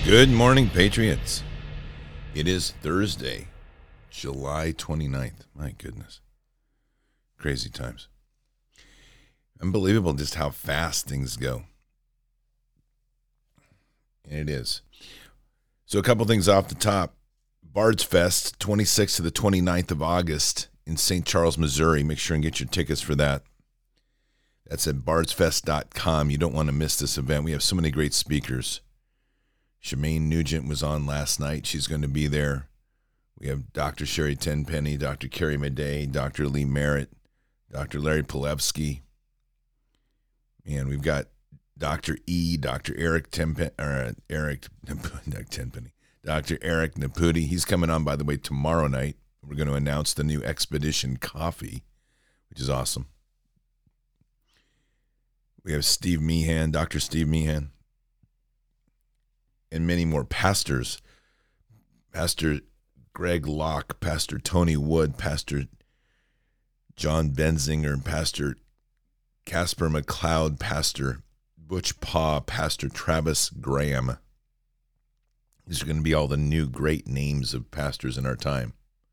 Good morning, Patriots. It is Thursday, July 29th. My goodness. Crazy times. Unbelievable just how fast things go. And it is. So a couple things off the top. Bards Fest, 26th to the 29th of August in St. Charles, Missouri. Make sure and get your tickets for that. That's at bardsfest.com. You don't want to miss this event. We have so many great speakers. Shemaine Nugent was on last night. She's going to be there. We have Dr. Sherry Tenpenny, Dr. Carrie Madej, Dr. Lee Merritt, Dr. Larry Pilevsky. And we've got Dr. E, Dr. Eric Tenpenny, Dr. Eric Naputi. He's coming on, by the way, tomorrow night. We're going to announce the new Expedition Coffee, which is awesome. We have Steve Meehan, Dr. Steve Meehan, and many more pastors. Pastor Greg Locke, Pastor Tony Wood, Pastor John Benzinger, Pastor Casper McLeod, Pastor Butch Paw, Pastor Travis Graham. These are going to be all the new great names of pastors in our time.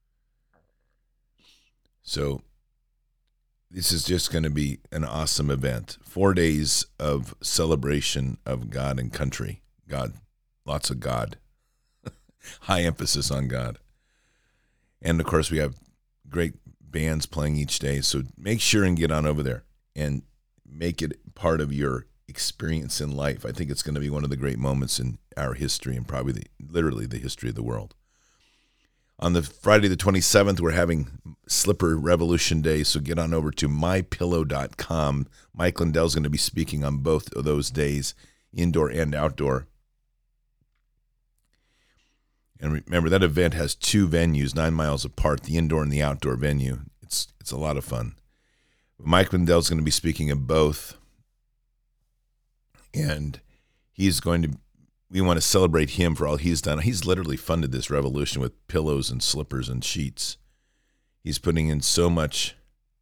So this is just going to be an awesome event. 4 days of celebration of God and country. God. Lots of God. High emphasis on God. And, of course, we have great bands playing each day. So make sure and get on over there and make it part of your experience in life. I think it's going to be one of the great moments in our history and probably literally the history of the world. On the Friday the 27th, we're having Slipper Revolution Day, so get on over to mypillow.com. Mike Lindell's going to be speaking on both of those days, indoor and outdoor. And remember, that event has two venues, 9 miles apart, the indoor and the outdoor venue. It's a lot of fun. Mike Lindell's going to be speaking of both. And we want to celebrate him for all he's done. He's literally funded this revolution with pillows and slippers and sheets. He's putting in so much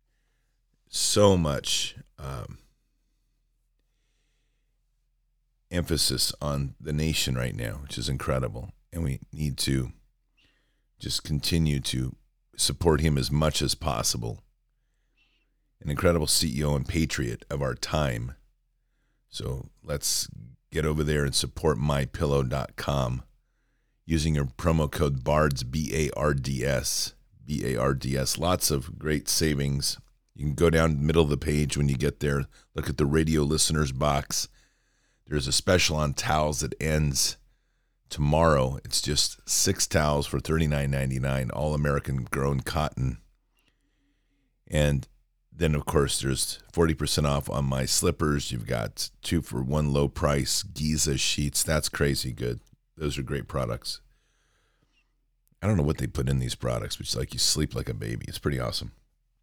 emphasis on the nation right now, which is incredible. And we need to just continue to support him as much as possible. An incredible CEO and patriot of our time. So let's get over there and support mypillow.com using your promo code BARDS, B-A-R-D-S, B-A-R-D-S. Lots of great savings. You can go down the middle of the page when you get there. Look at the radio listeners box. There's a special on towels that ends tomorrow. It's just 6 towels for $39.99, all American-grown cotton. And then, of course, there's 40% off on my slippers. You've got 2 for 1 low price Giza sheets. That's crazy good. Those are great products. I don't know what they put in these products, but it's like you sleep like a baby. It's pretty awesome.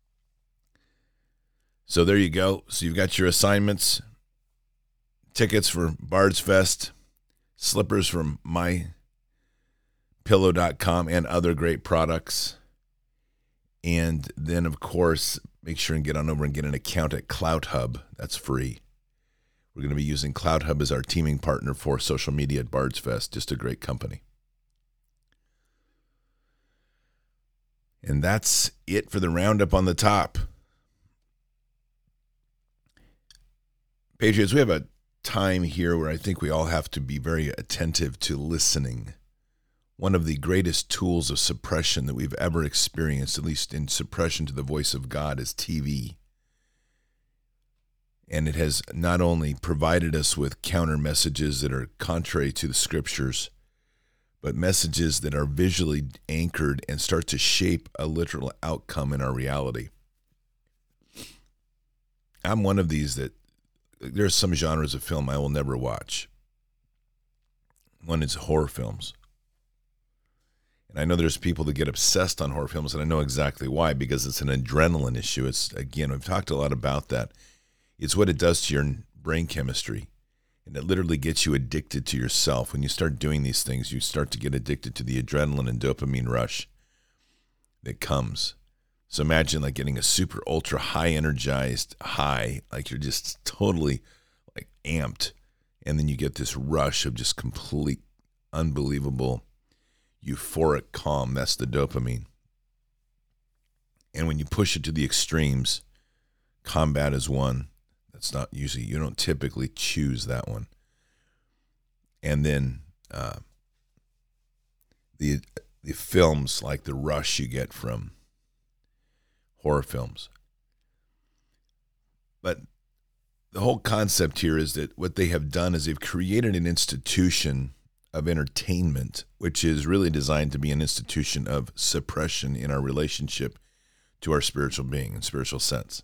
So there you go. So you've got your assignments, tickets for Bards Fest, slippers from mypillow.com and other great products. And then, of course, make sure and get on over and get an account at CloutHub. That's free. We're going to be using CloutHub as our teaming partner for social media at Bards Fest. Just a great company. And that's it for the roundup on the top. Patriots, we have a time here where I think we all have to be very attentive to listening. One of the greatest tools of suppression that we've ever experienced, at least in suppression to the voice of God, is TV. And it has not only provided us with counter messages that are contrary to the scriptures, but messages that are visually anchored and start to shape a literal outcome in our reality. I'm one of these that there's some genres of film I will never watch. One is horror films. And I know there's people that get obsessed on horror films, and I know exactly why, because it's an adrenaline issue. It's, again, we've talked a lot about that. It's what it does to your brain chemistry. And it literally gets you addicted to yourself. When you start doing these things, you start to get addicted to the adrenaline and dopamine rush that comes. So imagine like getting a super ultra high energized high, like you're just totally like amped. And then you get this rush of just complete unbelievable euphoric calm. That's the dopamine. And when you push it to the extremes, combat is one. That's not usually, you don't typically choose that one. And then the films, like the rush you get from horror films. But the whole concept here is that what they have done is they've created an institution of entertainment, which is really designed to be an institution of suppression in our relationship to our spiritual being and spiritual sense.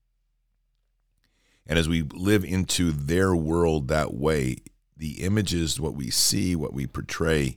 And as we live into their world that way, the images, what we see, what we portray,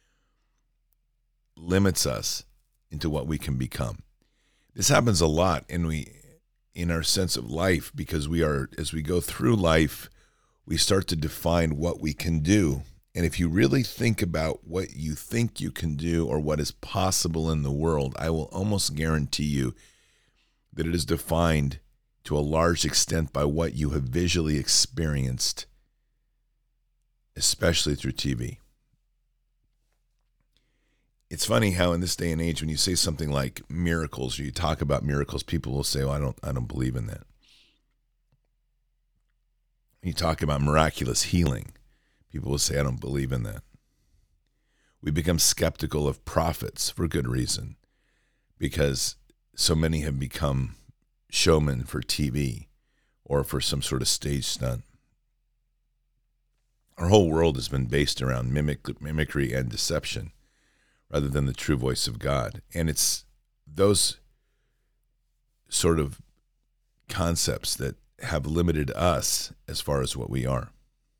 limits us into what we can become. This happens a lot in our sense of life, because as we go through life, we start to define what we can do. And if you really think about what you think you can do or what is possible in the world, I will almost guarantee you that it is defined to a large extent by what you have visually experienced, especially through TV. It's funny how in this day and age, when you say something like miracles, or you talk about miracles, people will say, "Well, I don't believe in that." When you talk about miraculous healing, people will say, "I don't believe in that." We become skeptical of prophets for good reason, because so many have become showmen for TV or for some sort of stage stunt. Our whole world has been based around mimicry and deception rather than the true voice of God. And it's those sort of concepts that have limited us as far as what we are.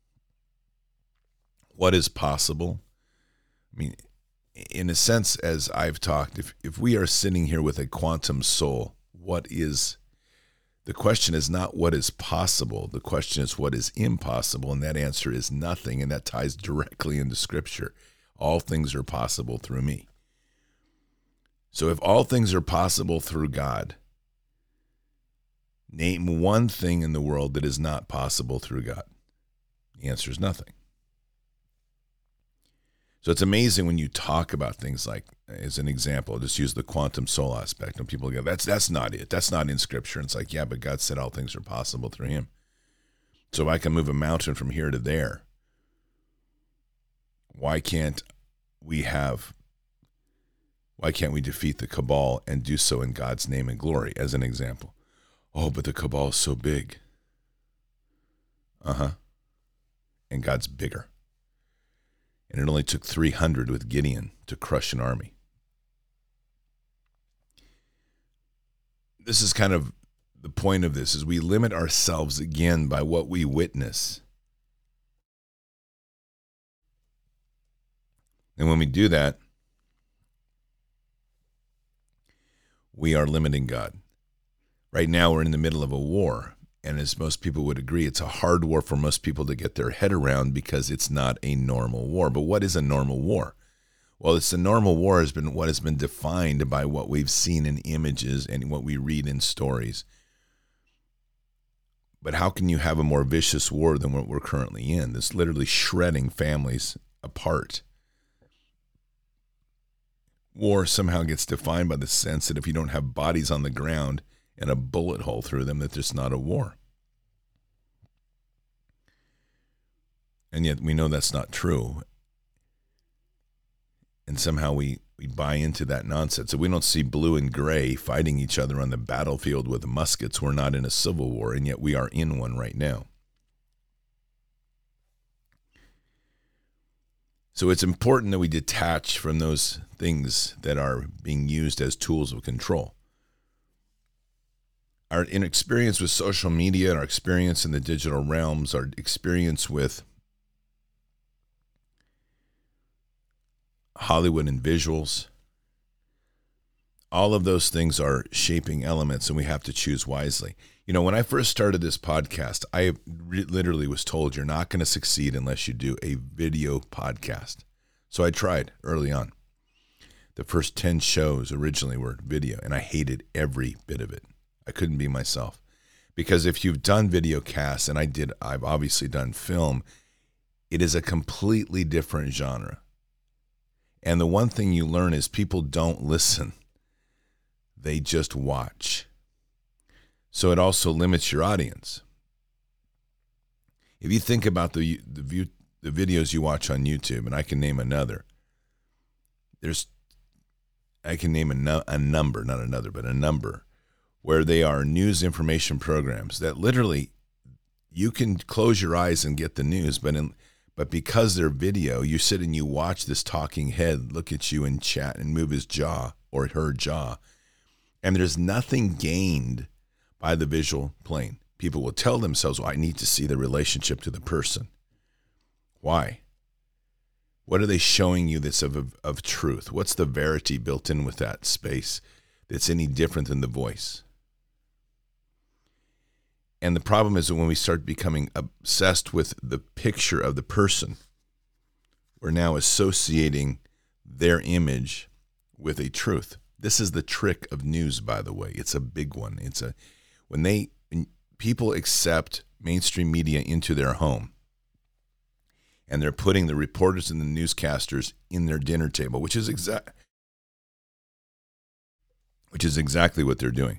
What is possible? I mean, in a sense, as I've talked, if we are sitting here with a quantum soul, the question is not what is possible. The question is what is impossible, and that answer is nothing, and that ties directly into Scripture. All things are possible through me. So if all things are possible through God, name one thing in the world that is not possible through God. The answer is nothing. So it's amazing when you talk about things like, as an example, just use the quantum soul aspect, and people go, that's not it. That's not in Scripture. And it's like, yeah, but God said all things are possible through him. So if I can move a mountain from here to there, why can't we defeat the cabal and do so in God's name and glory, as an example? Oh, but the cabal is so big. And God's bigger. And it only took 300 with Gideon to crush an army. This is kind of the point of this, is we limit ourselves again by what we witness. And when we do that, we are limiting God. Right now, we're in the middle of a war. And as most people would agree, it's a hard war for most people to get their head around, because it's not a normal war. But what is a normal war? Well, it's the normal war has been what has been defined by what we've seen in images and what we read in stories. But how can you have a more vicious war than what we're currently in? That's literally shredding families apart. War somehow gets defined by the sense that if you don't have bodies on the ground and a bullet hole through them, that there's not a war. And yet we know that's not true. And somehow we buy into that nonsense. So we don't see blue and gray fighting each other on the battlefield with muskets. We're not in a civil war, and yet we are in one right now. So it's important that we detach from those things that are being used as tools of control. Our experience with social media and our experience in the digital realms, our experience with Hollywood and visuals, all of those things are shaping elements, and we have to choose wisely. You know, when I first started this podcast, I literally was told you're not going to succeed unless you do a video podcast. So I tried early on. The first 10 shows originally were video, and I hated every bit of it. I couldn't be myself. Because if you've done video casts, and I've obviously done film, It is a completely different genre. And the one thing you learn is people don't listen. They just watch. So it also limits your audience. If you think about the videos you watch on YouTube, and I can name another, I can name a number, not another, but a number, where they are news information programs that literally you can close your eyes and get the news, but because they're video, you sit and you watch this talking head look at you and chat and move his jaw or her jaw, and there's nothing gained by the visual plane. People will tell themselves, well, I need to see the relationship to the person. Why? What are they showing you that's of truth? What's the verity built in with that space that's any different than the voice? And the problem is that when we start becoming obsessed with the picture of the person, we're now associating their image with a truth. This is the trick of news, by the way. It's a big one. When people accept mainstream media into their home, and they're putting the reporters and the newscasters in their dinner table, which is exactly what they're doing.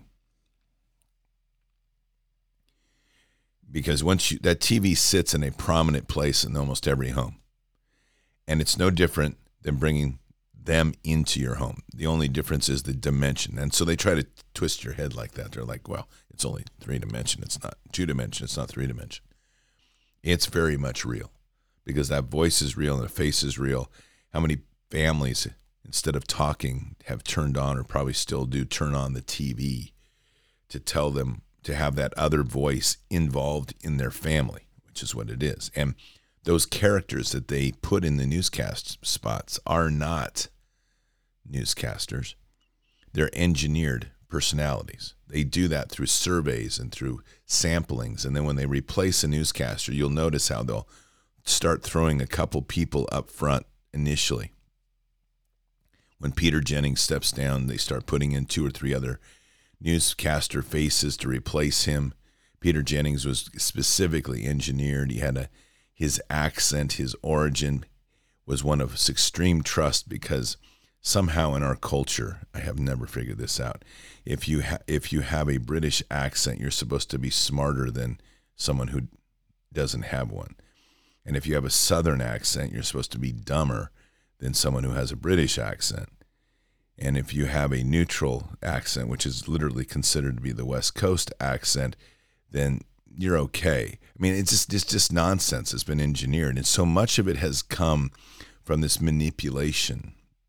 Because that TV sits in a prominent place in almost every home, and it's no different than bringing them into your home. The only difference is the dimension. And so they try to twist your head like that. They're like, well, it's only 3-dimension. It's not 2-dimension. It's not 3-dimension. It's very much real because that voice is real and the face is real. How many families, instead of talking, have turned on or probably still do turn on the TV to tell them to have that other voice involved in their family, which is what it is. And those characters that they put in the newscast spots are not newscasters. They're engineered personalities. They do that through surveys and through samplings. And then when they replace a newscaster, you'll notice how they'll start throwing a couple people up front initially. When Peter Jennings steps down, they start putting in 2 or 3 other newscaster faces to replace him. Peter Jennings was specifically engineered. He had his accent, his origin was one of extreme trust because somehow in our culture, I have never figured this out. If you have a British accent, you're supposed to be smarter than someone who doesn't have one. And if you have a Southern accent, you're supposed to be dumber than someone who has a British accent. And if you have a neutral accent, which is literally considered to be the West Coast accent, then you're okay. I mean, it's just nonsense. It's been engineered. And so much of it has come from this manipulation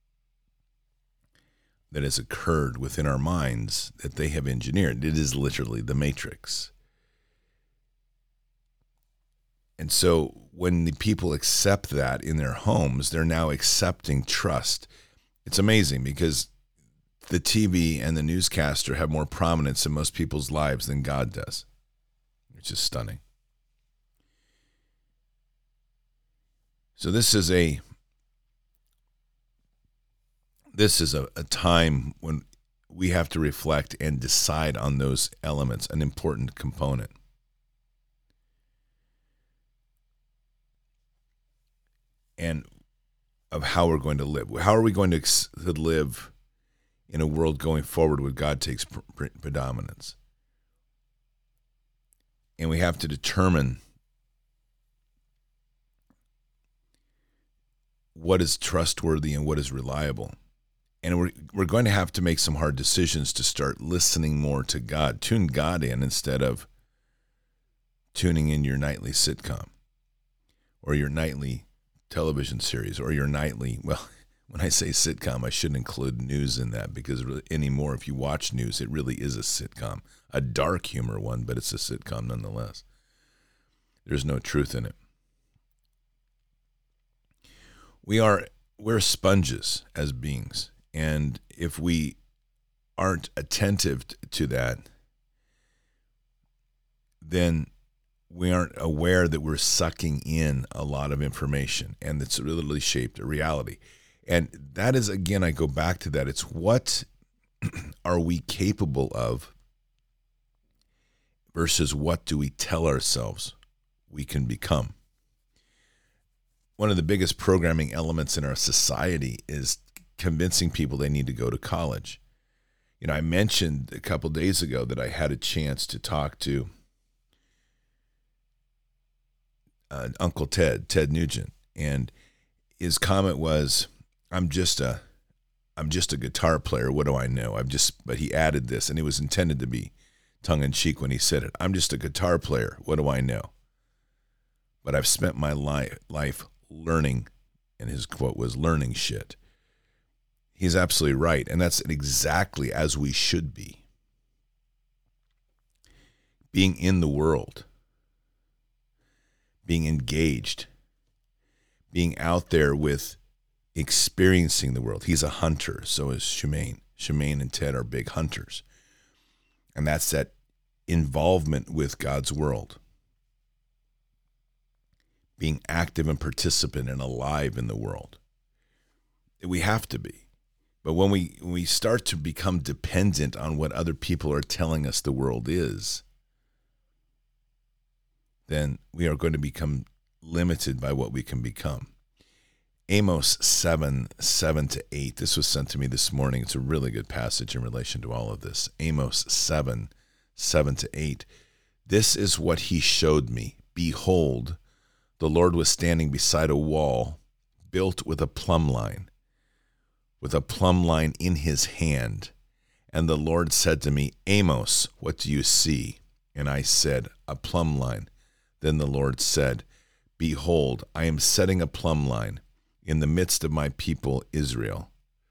that has occurred within our minds that they have engineered. It is literally the Matrix. And so when the people accept that in their homes, they're now accepting trust. It's amazing because the TV and the newscaster have more prominence in most people's lives than God does, which is stunning. So this is a time when we have to reflect and decide on those elements, an important component. And of how we're going to live. How are we going to live in a world going forward where God takes predominance? And we have to determine what is trustworthy and what is reliable. And we're going to have to make some hard decisions to start listening more to God. Tune God in instead of tuning in your nightly sitcom or your nightly television series or your nightly, well, when I say sitcom, I shouldn't include news in that because anymore, if you watch news, it really is a sitcom, a dark humor one, but it's a sitcom nonetheless. There's no truth in it. We're sponges as beings. And if we aren't attentive to that, then we aren't aware that we're sucking in a lot of information and it's literally shaped a reality. And that is, again, I go back to that. It's what are we capable of versus what do we tell ourselves we can become. one of the biggest programming elements in our society is convincing people they need to go to college. You know, I mentioned a couple days ago that I had a chance to talk to Uncle Ted Nugent, and his comment was, I'm just a guitar player. What do I know? But he added this, and it was intended to be tongue in cheek when he said it. I'm just a guitar player. What do I know? But I've spent my life learning, and his quote was, learning shit. He's absolutely right, and that's exactly as we should be. Being in the world, being engaged, being out there with experiencing the world. He's a hunter, so is Shemaine. Shemaine and Ted are big hunters. And that's that involvement with God's world. Being active and participant and alive in the world. We have to be. But when we start to become dependent on what other people are telling us the world is, then we are going to become limited by what we can become. Amos 7:7-8. This was sent to me this morning. It's a really good passage in relation to all of this. Amos 7:7-8. This is what he showed me. Behold, the Lord was standing beside a wall built with a plumb line in his hand. And the Lord said to me, Amos, what do you see? And I said, a plumb line. Then the Lord said, behold, I am setting a plumb line in the midst of my people Israel.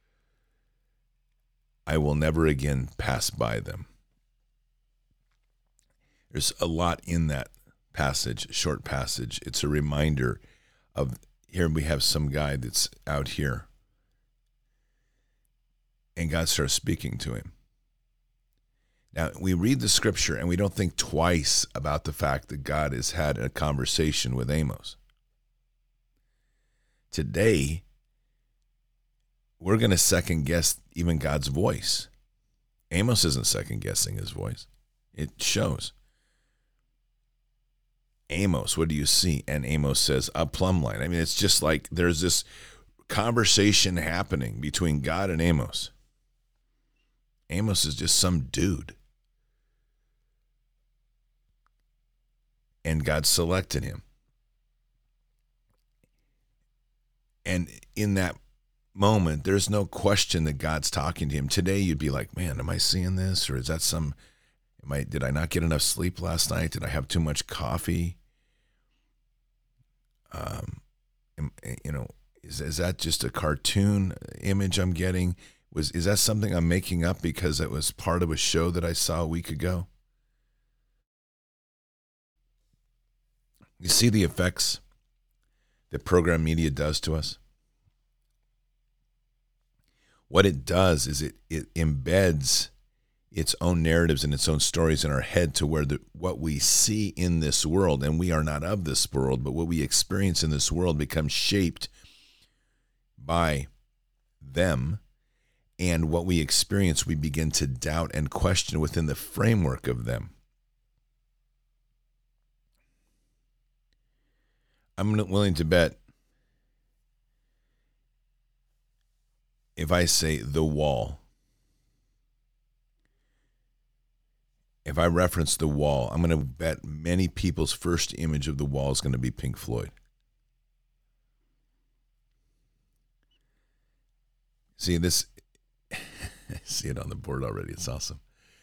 I will never again pass by them. There's a lot in that passage, short passage. It's a reminder of, here we have some guy that's out here, and God starts speaking to him. Now, we read the scripture and we don't think twice about the fact that God has had a conversation with Amos. Today, we're going to second guess even God's voice. Amos isn't second guessing his voice. It shows. Amos, what do you see? And Amos says, a plumb line. I mean, it's just like there's this conversation happening between God and Amos. Amos is just some dude. And God selected him. And in that moment, there's no question that God's talking to him. Today, you'd be like, man, am I seeing this? Or is that did I not get enough sleep last night? Did I have too much coffee? Is that just a cartoon image I'm getting? Is that something I'm making up because it was part of a show that I saw a week ago? You see the effects that program media does to us? What it does is it embeds its own narratives and its own stories in our head to where what we see in this world, and we are not of this world, but what we experience in this world becomes shaped by them, and what we experience we begin to doubt and question within the framework of them. I'm willing to bet if I say the wall, if I reference the wall, I'm going to bet many people's first image of the wall is going to be Pink Floyd. See this? I see it on the board already. It's awesome.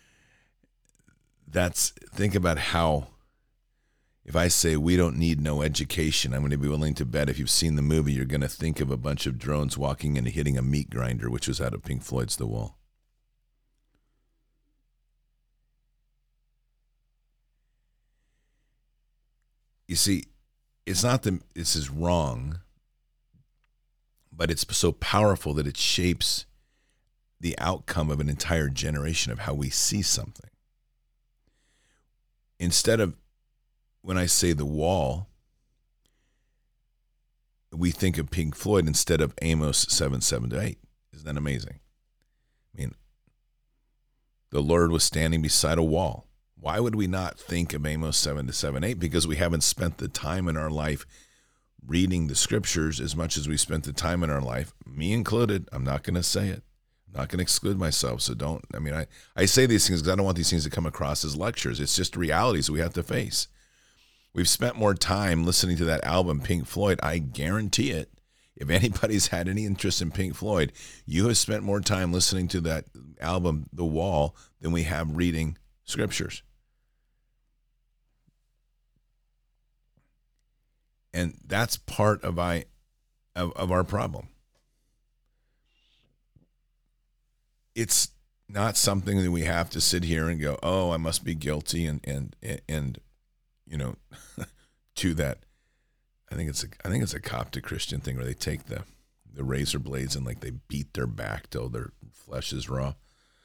Think about how, if I say we don't need no education, I'm going to be willing to bet if you've seen the movie, you're going to think of a bunch of drones walking in and hitting a meat grinder, which was out of Pink Floyd's The Wall. You see, it's not that this is wrong, but it's so powerful that it shapes the outcome of an entire generation of how we see something. Instead of, when I say the wall, we think of Pink Floyd instead of Amos 7:7-8. Isn't that amazing? I mean, the Lord was standing beside a wall. Why would we not think of Amos 7:7-8? Because we haven't spent the time in our life reading the scriptures as much as we spent the time in our life, me included. I'm not going to say it. I'm not going to exclude myself. So I say these things because I don't want these things to come across as lectures. It's just realities we have to face. We've spent more time listening to that album, Pink Floyd. I guarantee it. If anybody's had any interest in Pink Floyd, you have spent more time listening to that album, The Wall, than we have reading scriptures. And that's part of our problem. It's not something that we have to sit here and go, oh, I must be guilty and to that. I think it's a Coptic Christian thing where they take the razor blades and like they beat their back till their flesh is raw.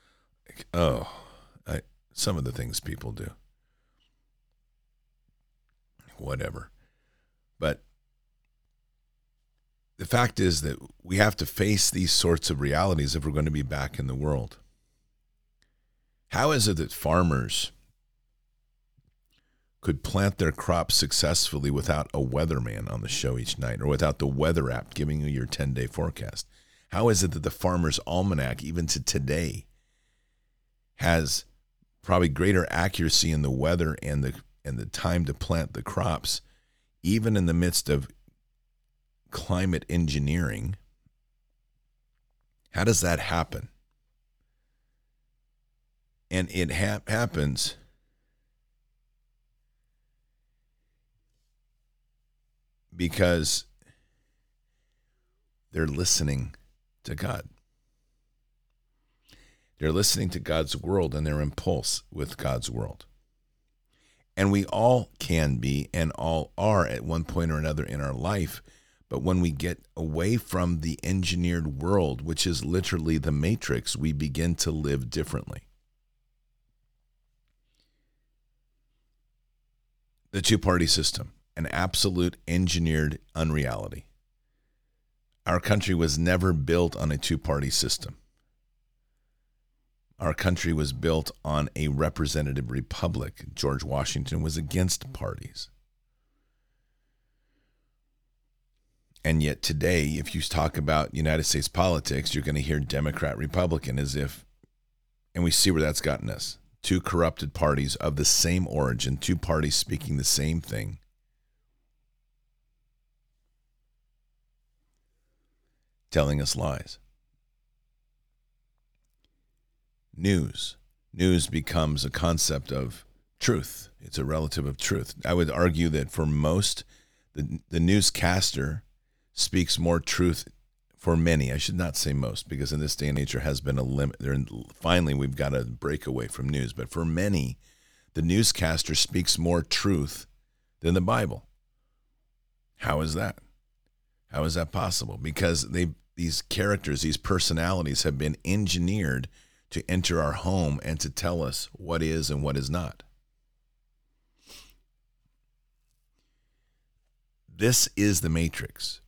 Some of the things people do. Whatever. But the fact is that we have to face these sorts of realities if we're going to be back in the world. How is it that farmers could plant their crops successfully without a weatherman on the show each night or without the weather app giving you your 10-day forecast? How is it that the Farmer's Almanac, even to today, has probably greater accuracy in the weather and the time to plant the crops, even in the midst of climate engineering? How does that happen? And it happens because they're listening to God. They're listening to God's world and their impulse with God's world. And we all can be and all are at one point or another in our life. But when we get away from the engineered world, which is literally the matrix, we begin to live differently. The two-party system, an absolute engineered unreality. Our country was never built on a two-party system. Our country was built on a representative republic. George Washington was against parties. And yet today, if you talk about United States politics, you're going to hear Democrat, Republican and we see where that's gotten us. Two corrupted parties of the same origin, two parties speaking the same thing. Telling us lies. News becomes a concept of truth. It's a relative of truth. I would argue that for most, the newscaster speaks more truth for many. I should not say most, because in this day and age there has been a limit. Finally, we've got to break away from news. But for many, the newscaster speaks more truth than the Bible. How is that? How is that possible? Because these characters, these personalities have been engineered to enter our home and to tell us what is and what is not. This is the matrix.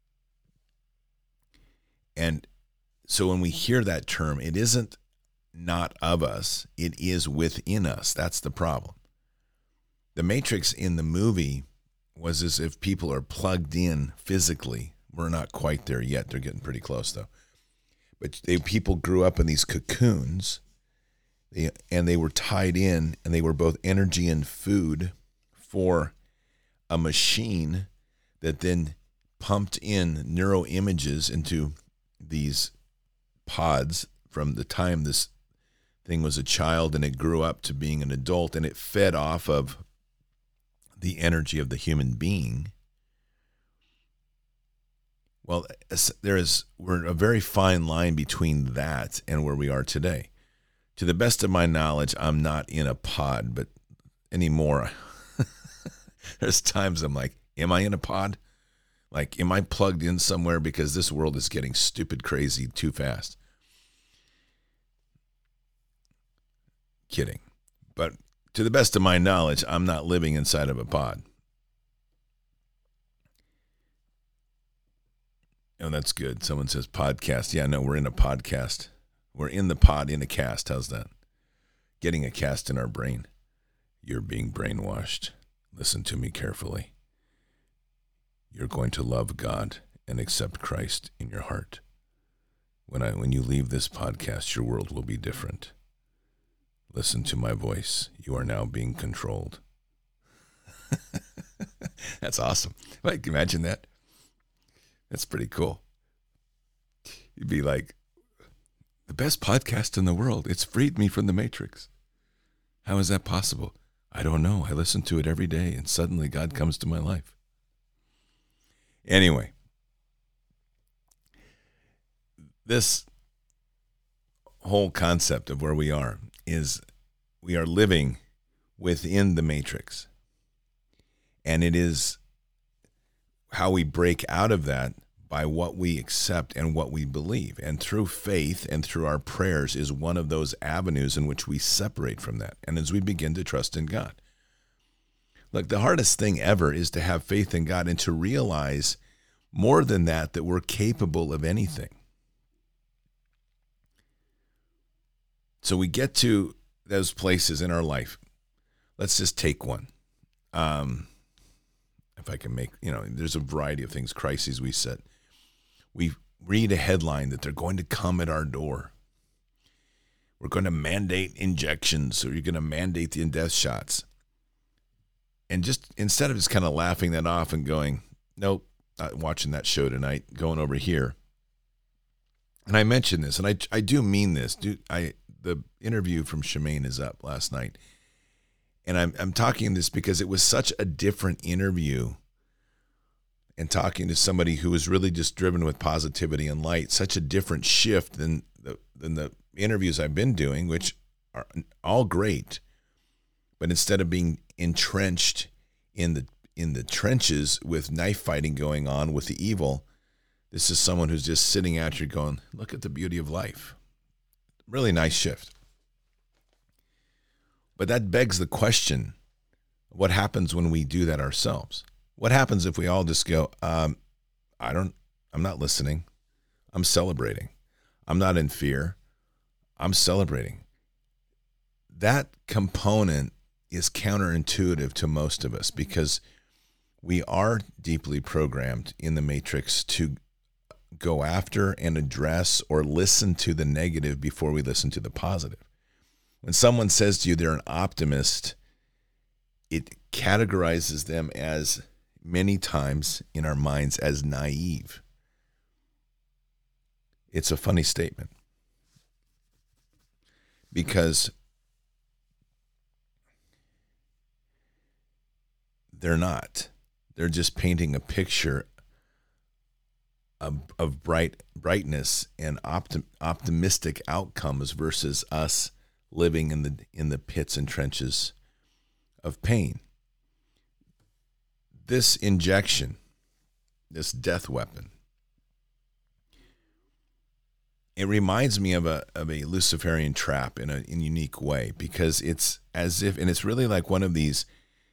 And so when we hear that term, it isn't not of us, it is within us. That's the problem. The matrix in the movie was as if people are plugged in physically. We're not quite there yet. They're getting pretty close, though. But people grew up in these cocoons, and they were tied in, and they were both energy and food for a machine that then pumped in neuro images into these pods from the time this thing was a child and it grew up to being an adult, and it fed off of the energy of the human being. Well, we're a very fine line between that and where we are today. To the best of my knowledge, I'm not in a pod, but anymore, there's times I'm like, am I in a pod? Like, am I plugged in somewhere? Because this world is getting stupid crazy too fast. Kidding. But to the best of my knowledge, I'm not living inside of a pod. Oh, that's good. Someone says podcast. Yeah, no, we're in a podcast. We're in the pod, in a cast. How's that? Getting a cast in our brain. You're being brainwashed. Listen to me carefully. you're going to love God and accept Christ in your heart. When you leave this podcast, your world will be different. Listen to my voice. You are now being controlled. That's awesome. Like, imagine that. That's pretty cool. You'd be like, the best podcast in the world. It's freed me from the Matrix. How is that possible? I don't know. I listen to it every day, and suddenly God comes to my life. Anyway, this whole concept of where we are is we are living within the Matrix. And it is how we break out of that by what we accept and what we believe. And through faith and through our prayers is one of those avenues in which we separate from that. And as we begin to trust in God. Look, the hardest thing ever is to have faith in God and to realize more than that we're capable of anything. So we get to those places in our life. Let's just take one. If I can make, there's a variety of things, crises we set. We read a headline that they're going to come at our door. We're going to mandate injections, or you're going to mandate the death shots. And just instead of just kind of laughing that off and going, nope, not watching that show tonight, going over here. And I mentioned this, and I do mean this. The interview from Shemaine is up last night. And I'm talking this because it was such a different interview, and talking to somebody who was really just driven with positivity and light, such a different shift than the interviews I've been doing, which are all great. But instead of being entrenched in the trenches with knife fighting going on with the evil, this is someone who's just sitting out here going, look at the beauty of life. Really nice shift. But that begs the question, what happens when we do that ourselves? What happens if we all just go, I'm not listening. I'm celebrating. I'm not in fear. I'm celebrating. That component is counterintuitive to most of us because we are deeply programmed in the Matrix to go after and address or listen to the negative before we listen to the positive. When someone says to you they're an optimist, it categorizes them as many times in our minds as naive. It's a funny statement because they're not. They're just painting a picture of brightness and optimistic outcomes versus us living in the pits and trenches of pain. This injection, this death weapon, it reminds me of a Luciferian trap in a unique way, because it's as if, and it's really like one of these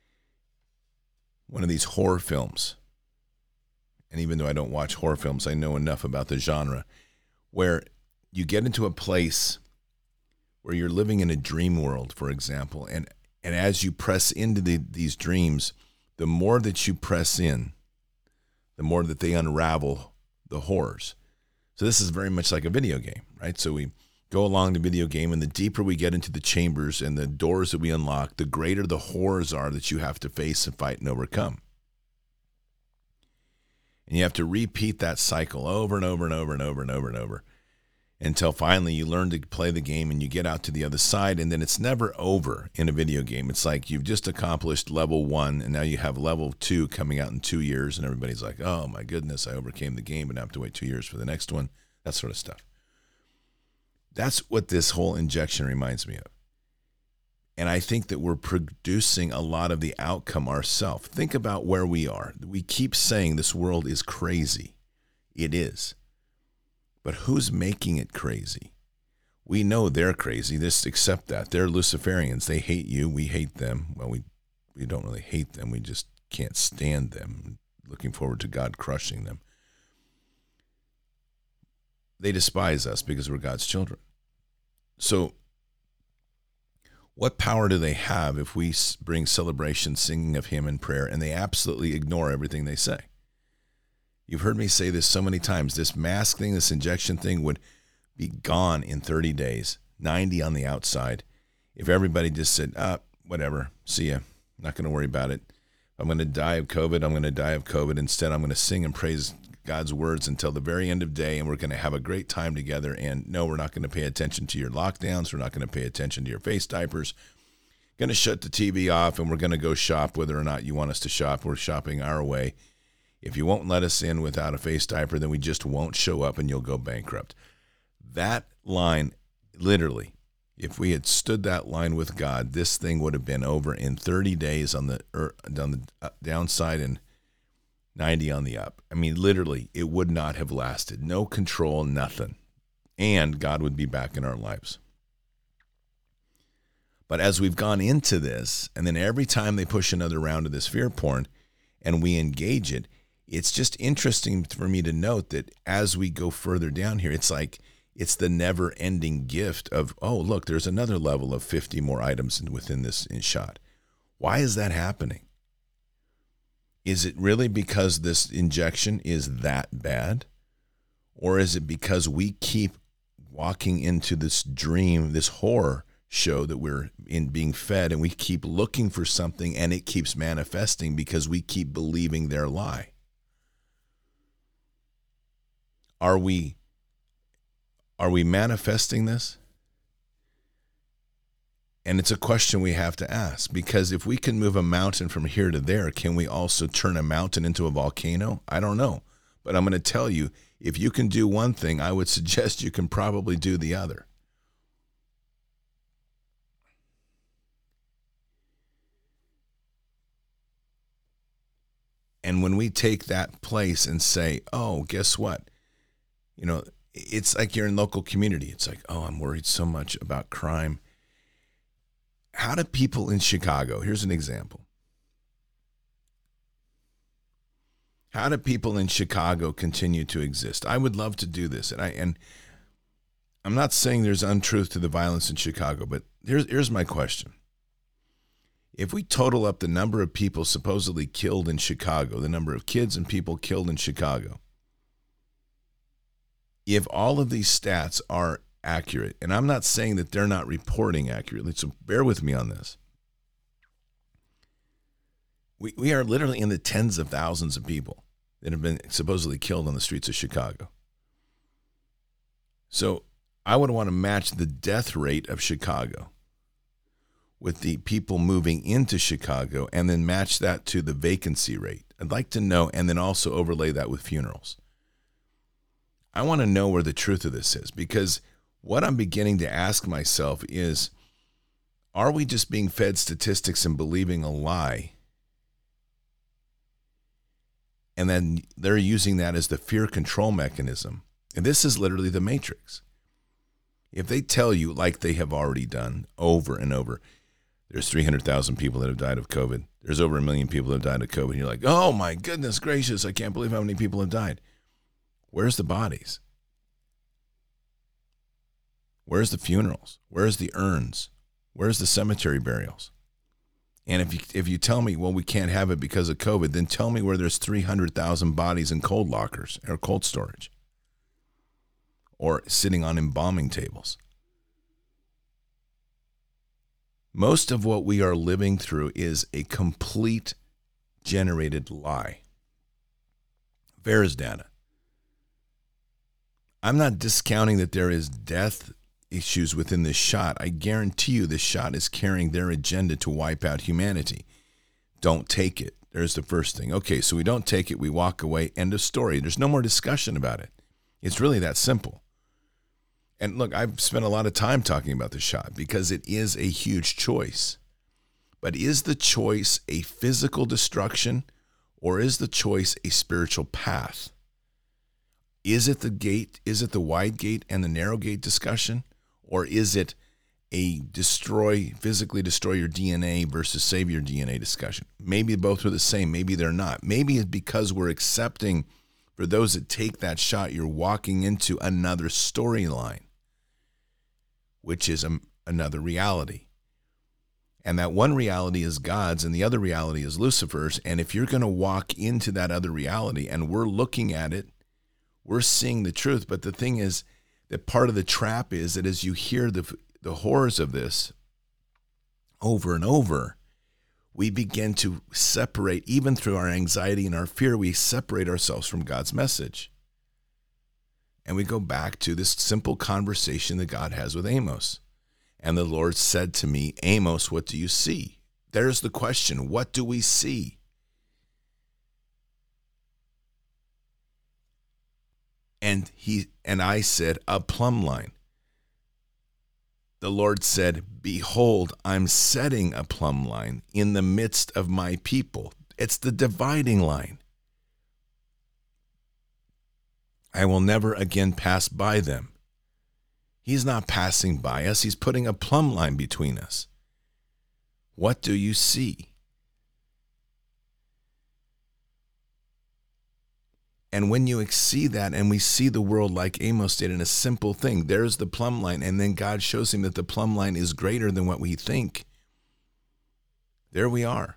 horror films. And even though I don't watch horror films, I know enough about the genre, where you get into a place where you're living in a dream world, for example, and as you press into these dreams, the more that you press in, the more that they unravel the horrors. So this is very much like a video game, right? So we go along the video game, and the deeper we get into the chambers and the doors that we unlock, the greater the horrors are that you have to face and fight and overcome. And you have to repeat that cycle over and over and over and over and over and over until finally you learn to play the game and you get out to the other side, and then it's never over in a video game. It's like you've just accomplished level 1, and now you have level 2 coming out in 2 years, and everybody's like, oh my goodness, I overcame the game, but I have to wait 2 years for the next one, that sort of stuff. That's what this whole injection reminds me of. And I think that we're producing a lot of the outcome ourselves. Think about where we are. We keep saying this world is crazy. It is. But who's making it crazy? We know they're crazy. Just accept that. They're Luciferians. They hate you. We hate them. Well, we don't really hate them. We just can't stand them. Looking forward to God crushing them. They despise us because we're God's children. So what power do they have if we bring celebration, singing of him in prayer, and they absolutely ignore everything they say? You've heard me say this so many times. This mask thing, this injection thing would be gone in 30 days, 90 on the outside. If everybody just said, whatever, see ya, not going to worry about it. I'm going to die of COVID. I'm going to die of COVID. Instead, I'm going to sing and praise God's words until the very end of day, and we're going to have a great time together. And no, we're not going to pay attention to your lockdowns. We're not going to pay attention to your face diapers. Going to shut the TV off, and we're going to go shop whether or not you want us to shop. We're shopping our way. If you won't let us in without a face diaper, then we just won't show up and you'll go bankrupt. That line, literally, if we had stood that line with God, this thing would have been over in 30 days on the downside and 90 on the up. I mean, literally, it would not have lasted. No control, nothing. And God would be back in our lives. But as we've gone into this, and then every time they push another round of this fear porn and we engage it, it's just interesting for me to note that as we go further down here, it's like it's the never-ending gift of, oh, look, there's another level of 50 more items within this shot. Why is that happening? Is it really because this injection is that bad? Or is it because we keep walking into this dream, this horror show that we're in being fed, and we keep looking for something and it keeps manifesting because we keep believing their lie? Are we manifesting this? And it's a question we have to ask, because if we can move a mountain from here to there, can we also turn a mountain into a volcano? I don't know. But I'm going to tell you, if you can do one thing, I would suggest you can probably do the other. And when we take that place and say, oh, guess what? You know, it's like you're in local community. It's like, oh, I'm worried so much about crime. How do people in Chicago, here's an example. How do people in Chicago continue to exist? I would love to do this. And I'm not saying there's untruth to the violence in Chicago, but here's my question. If we total up the number of people supposedly killed in Chicago, the number of kids and people killed in Chicago, if all of these stats are accurate, and I'm not saying that they're not reporting accurately, so bear with me on this. We are literally in the tens of thousands of people that have been supposedly killed on the streets of Chicago. So I would want to match the death rate of Chicago with the people moving into Chicago and then match that to the vacancy rate. I'd like to know, and then also overlay that with funerals. I want to know where the truth of this is, because what I'm beginning to ask myself is, are we just being fed statistics and believing a lie? And then they're using that as the fear control mechanism. And this is literally the Matrix. If they tell you, like they have already done over and over, there's 300,000 people that have died of COVID. There's over 1 million people that have died of COVID. And you're like, oh my goodness gracious, I can't believe how many people have died. Where's the bodies? Where's the funerals? Where's the urns? Where's the cemetery burials? And if you tell me, well, we can't have it because of COVID, then tell me where there's 300,000 bodies in cold lockers or cold storage or sitting on embalming tables. Most of what we are living through is a complete generated lie. VAERS data. I'm not discounting that there is death issues within this shot. I guarantee you this shot is carrying their agenda to wipe out humanity. Don't take it. There's the first thing. Okay, so we don't take it. We walk away. End of story. There's no more discussion about it. It's really that simple. And look, I've spent a lot of time talking about the shot because it is a huge choice. But is the choice a physical destruction, or is the choice a spiritual path? Is it the gate? Is it the wide gate and the narrow gate discussion? Or is it a physically destroy your DNA versus save your DNA discussion? Maybe both are the same. Maybe they're not. Maybe it's because we're accepting, for those that take that shot, you're walking into another storyline, which is another reality. And that one reality is God's and the other reality is Lucifer's. And if you're going to walk into that other reality and we're looking at it, we're seeing the truth. But the thing is that part of the trap is that as you hear the horrors of this over and over, we begin to separate, even through our anxiety and our fear, we separate ourselves from God's message. And we go back to this simple conversation that God has with Amos. And the Lord said to me, Amos, what do you see? There's the question. What do we see? And I said, a plumb line. The Lord said, behold, I'm setting a plumb line in the midst of my people. It's the dividing line. I will never again pass by them. He's not passing by us. He's putting a plumb line between us. What do you see? And when you see that, and we see the world like Amos did in a simple thing, there's the plumb line, and then God shows him that the plumb line is greater than what we think. There we are.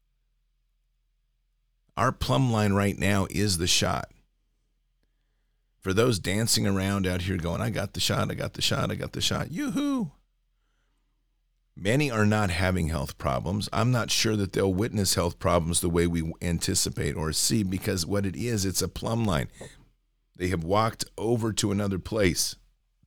Our plumb line right now is the shot. For those dancing around out here going, I got the shot, I got the shot, I got the shot, yoo-hoo. Many are not having health problems. I'm not sure that they'll witness health problems the way we anticipate or see, because what it is, it's a plumb line. They have walked over to another place.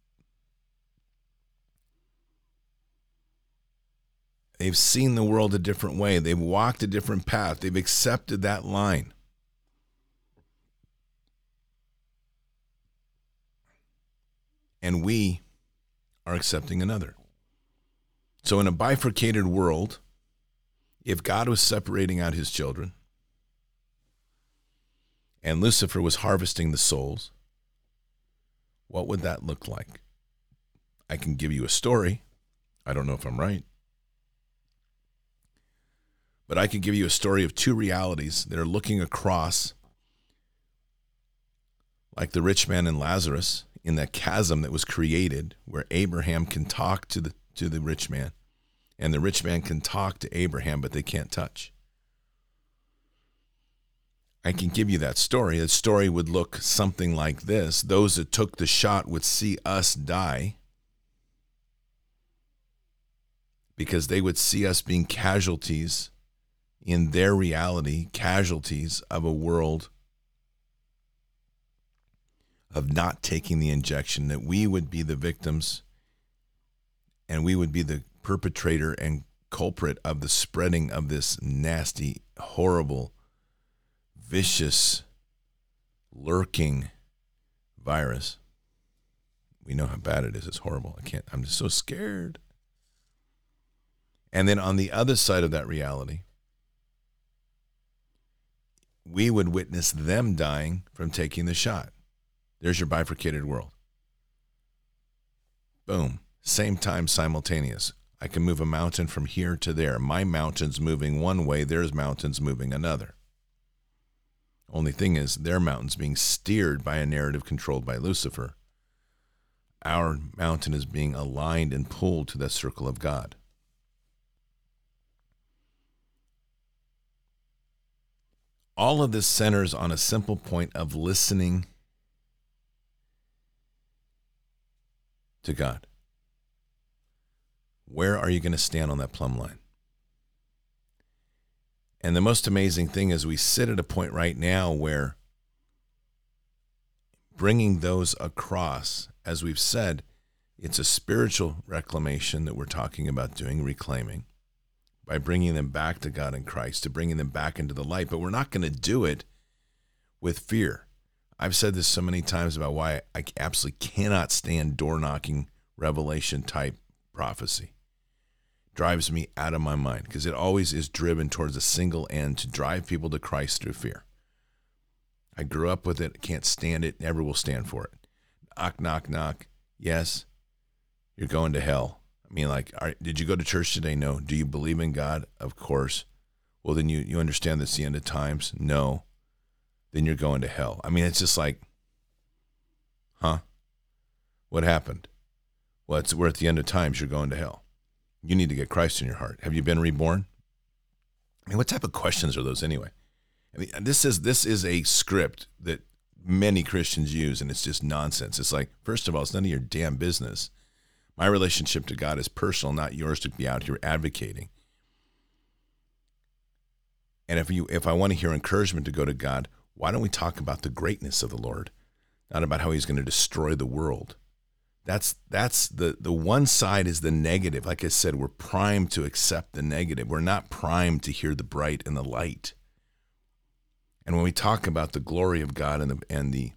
They've seen the world a different way. They've walked a different path. They've accepted that line. And we are accepting another. So in a bifurcated world, if God was separating out his children and Lucifer was harvesting the souls, what would that look like? I can give you a story. I don't know if I'm right. But I can give you a story of two realities that are looking across, like the rich man and Lazarus, in that chasm that was created where Abraham can talk to the rich man, and the rich man can talk to Abraham, but they can't touch. I can give you that story. That story would look something like this. Those that took the shot would see us die because they would see us being casualties in their reality, casualties of a world of not taking the injection, that we would be the victims and we would be the perpetrator and culprit of the spreading of this nasty, horrible, vicious, lurking virus. We know how bad it is. It's horrible. I'm just so scared. And then on the other side of that reality, we would witness them dying from taking the shot. There's your bifurcated world. Boom. Same time, simultaneous. I can move a mountain from here to there. My mountain's moving one way, theirs mountain's moving another. Only thing is, their mountain's being steered by a narrative controlled by Lucifer. Our mountain is being aligned and pulled to that circle of God. All of this centers on a simple point of listening to God. Where are you going to stand on that plumb line? And the most amazing thing is we sit at a point right now where bringing those across, as we've said, it's a spiritual reclamation that we're talking about doing, reclaiming, by bringing them back to God in Christ, to bringing them back into the light. But we're not going to do it with fear. I've said this so many times about why I absolutely cannot stand door-knocking revelation-type prophecy. Drives me out of my mind because it always is driven towards a single end, to drive people to Christ through fear. I grew up with it, can't stand it, never will stand for it. Knock, knock, knock. Yes, you're going to hell. I mean, like, did you go to church today? No. Do you believe in God? Of course. Well, then you understand that's the end of times? No. Then you're going to hell. I mean, it's just like, huh? What happened? Well, we're at the end of times, you're going to hell. You need to get Christ in your heart. Have you been reborn? I mean, what type of questions are those anyway? I mean, this is a script that many Christians use, and it's just nonsense. It's like, first of all, it's none of your damn business. My relationship to God is personal, not yours to be out here advocating. And if I want to hear encouragement to go to God, why don't we talk about the greatness of the Lord, not about how he's going to destroy the world? That's the one side is the negative. Like I said, we're primed to accept the negative. We're not primed to hear the bright and the light. And when we talk about the glory of God and the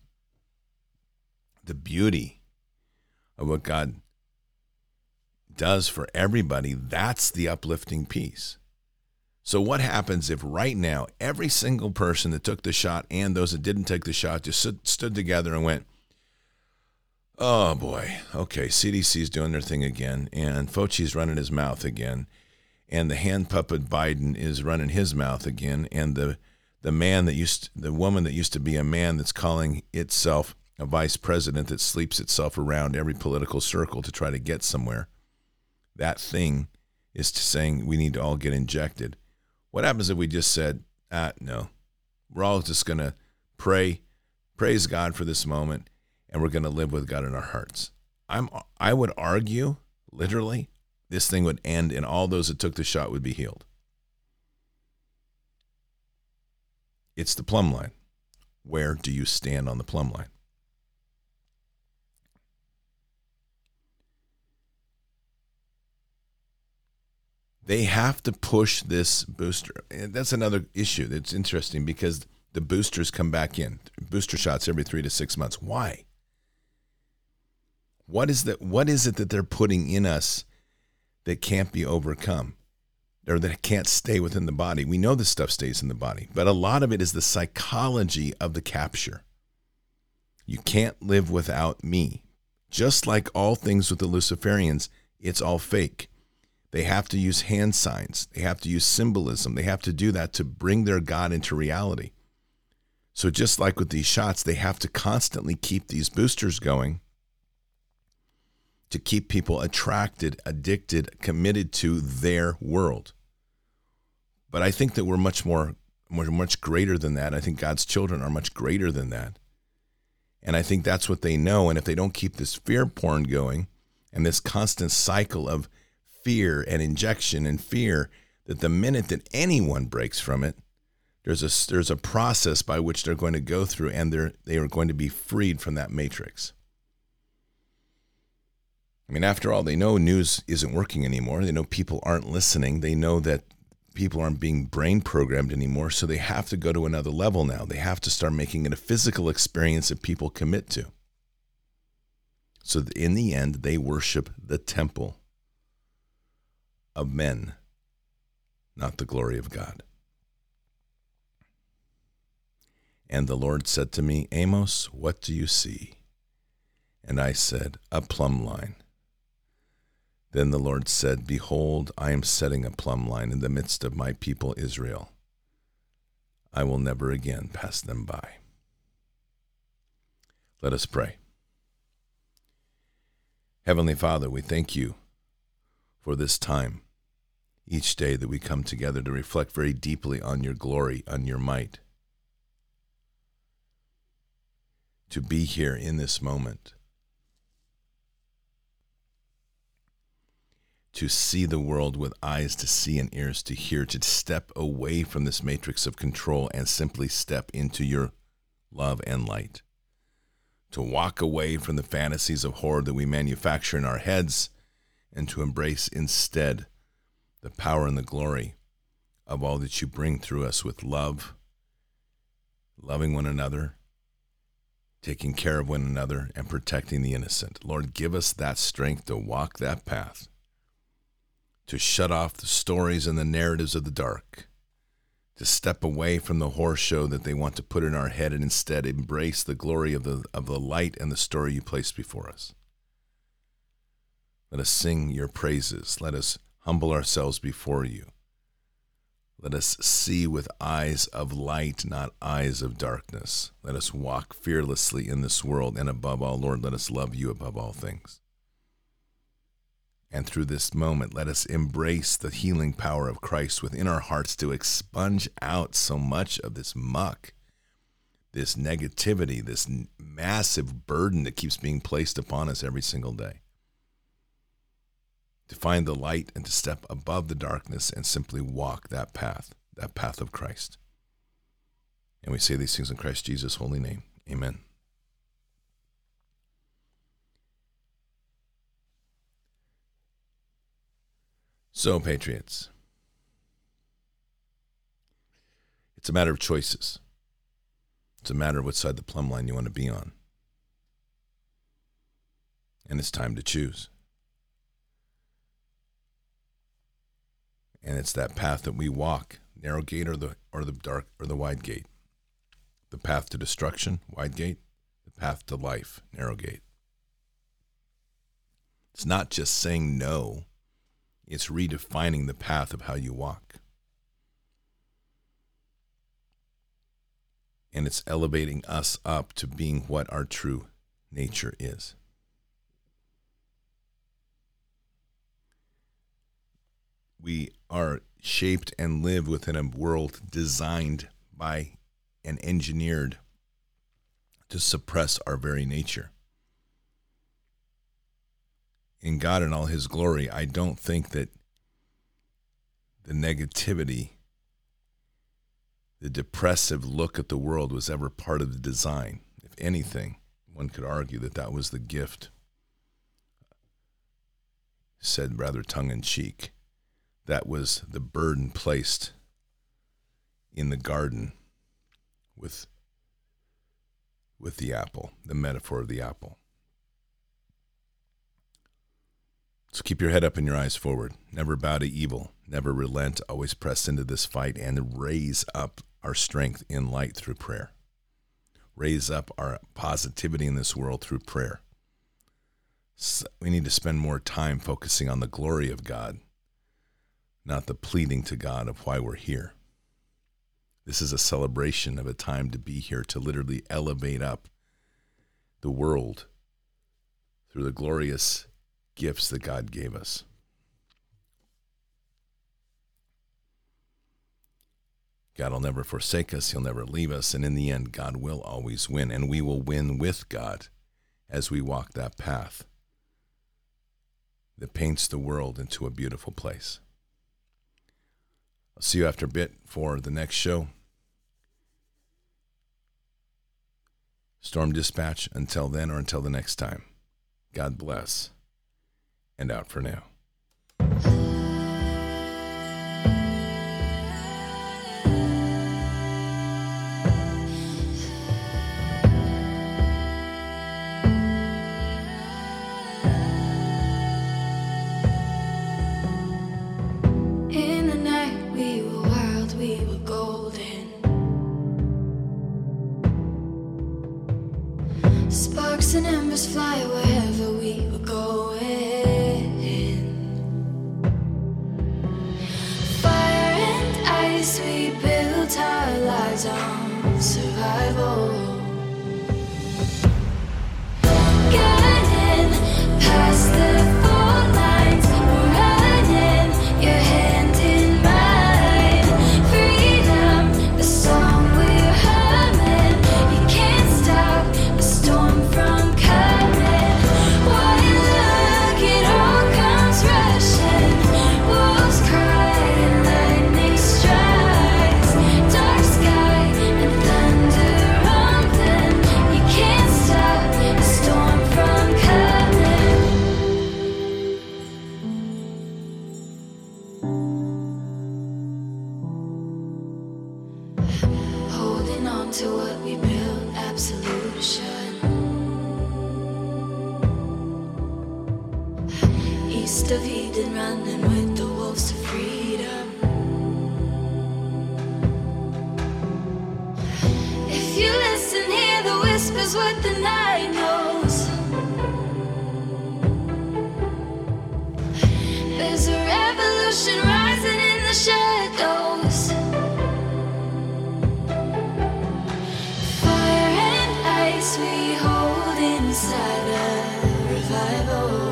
beauty of what God does for everybody, that's the uplifting piece. So what happens if right now every single person that took the shot and those that didn't take the shot just stood together and went, oh boy, okay, CDC's doing their thing again, and Fauci's running his mouth again, and the hand puppet Biden is running his mouth again, and the woman that used to be a man that's calling itself a vice president that sleeps itself around every political circle to try to get somewhere. That thing is saying we need to all get injected. What happens if we just said, no, we're all just going to praise God for this moment, and we're going to live with God in our hearts? I would argue, literally, this thing would end and all those that took the shot would be healed. It's the plumb line. Where do you stand on the plumb line? They have to push this booster. And that's another issue that's interesting because the boosters come back in. Booster shots every 3 to 6 months. Why? What is it that they're putting in us that can't be overcome or that can't stay within the body? We know this stuff stays in the body, but a lot of it is the psychology of the capture. You can't live without me. Just like all things with the Luciferians, it's all fake. They have to use hand signs. They have to use symbolism. They have to do that to bring their God into reality. So just like with these shots, they have to constantly keep these boosters going to keep people attracted, addicted, committed to their world. But I think that we're much greater than that. I think God's children are much greater than that. And I think that's what they know. And if they don't keep this fear porn going and this constant cycle of fear and injection and fear, that the minute that anyone breaks from it, there's a process by which they're going to go through, and they are going to be freed from that matrix. I mean, after all, they know news isn't working anymore. They know people aren't listening. They know that people aren't being brain programmed anymore. So they have to go to another level now. They have to start making it a physical experience that people commit to. So that in the end, they worship the temple of men, not the glory of God. And the Lord said to me, Amos, what do you see? And I said, a plumb line. Then the Lord said, behold, I am setting a plumb line in the midst of my people Israel. I will never again pass them by. Let us pray. Heavenly Father, we thank you for this time, each day that we come together to reflect very deeply on your glory, on your might. To be here in this moment, to see the world with eyes to see and ears to hear, to step away from this matrix of control and simply step into your love and light. To walk away from the fantasies of horror that we manufacture in our heads and to embrace instead the power and the glory of all that you bring through us with love, loving one another, taking care of one another, and protecting the innocent. Lord, give us that strength to walk that path, to shut off the stories and the narratives of the dark, to step away from the horror show that they want to put in our head and instead embrace the glory of the light and the story you placed before us. Let us sing your praises. Let us humble ourselves before you. Let us see with eyes of light, not eyes of darkness. Let us walk fearlessly in this world, and above all, Lord, let us love you above all things. And through this moment, let us embrace the healing power of Christ within our hearts to expunge out so much of this muck, this negativity, this massive burden that keeps being placed upon us every single day. To find the light and to step above the darkness and simply walk that path of Christ. And we say these things in Christ Jesus' holy name. Amen. So, Patriots, it's a matter of choices. It's a matter of what side of the plumb line you want to be on. And it's time to choose. And it's that path that we walk, narrow gate or the dark or the wide gate. The path to destruction, wide gate. The path to life, narrow gate. It's not just saying no. It's redefining the path of how you walk. And it's elevating us up to being what our true nature is. We are shaped and live within a world designed by and engineered to suppress our very nature. In God and all his glory, I don't think that the negativity, the depressive look at the world was ever part of the design. If anything, one could argue that that was the gift, said rather tongue-in-cheek. That was the burden placed in the garden with the apple, the metaphor of the apple. So keep your head up and your eyes forward. Never bow to evil. Never relent. Always press into this fight and raise up our strength in light through prayer. Raise up our positivity in this world through prayer. So we need to spend more time focusing on the glory of God, not the pleading to God of why we're here. This is a celebration of a time to be here, to literally elevate up the world through the glorious gifts that God gave us. God will never forsake us. He'll never leave us. And in the end, God will always win. And we will win with God as we walk that path that paints the world into a beautiful place. I'll see you after a bit for the next show. Storm Dispatch. Until then or until the next time, God bless. And out for now. In the night we were wild, we were golden. Sparks and embers fly wherever we were going. We built our lives on survival. Guiding past the fault lines, we're running, your hand in mine. Freedom, the song we're humming. You can't stop a storm from coming. One look, it all comes rushing. Wolves cry and lightning strikes. To what we built, absolution. East of Eden, running with the wolves to freedom. If you listen, hear the whispers, what the night knows. There's a revolution rising in the shadows. We hold inside a revival.